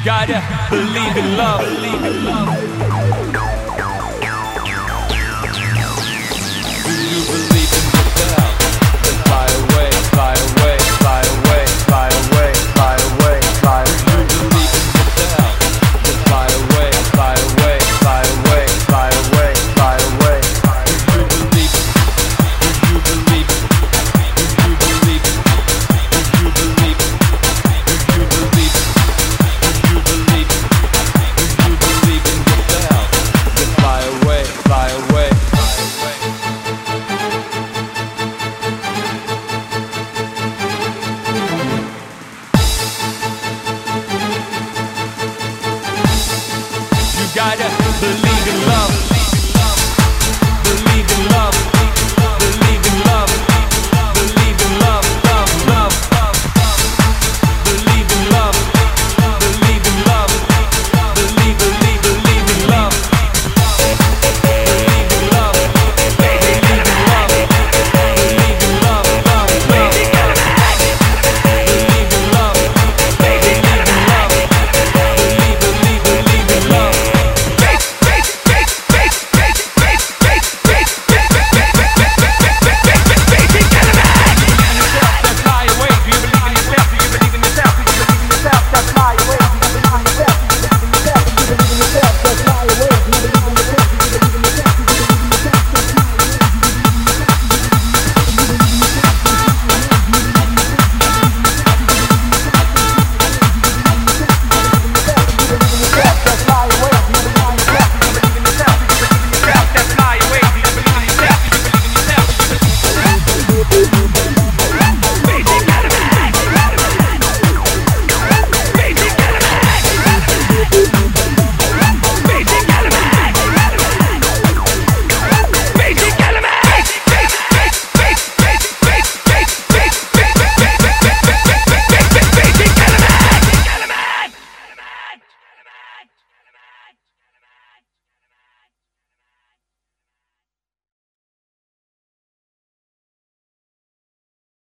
gotta believe in love. Believe in love. Do you believe in yourself? Then fly away, fly away, fly away, fly away, fly away, fly away. Do you believe in yourself? Then fly away, fly away, fly away, fly away, fly away. Do you believe it? Do you believe it? Do you believe it? Do you believe it? Do you believe it? Do you believe it? Do you believe in yourself? Then fly away, fly away, fly away. You gotta believe in love.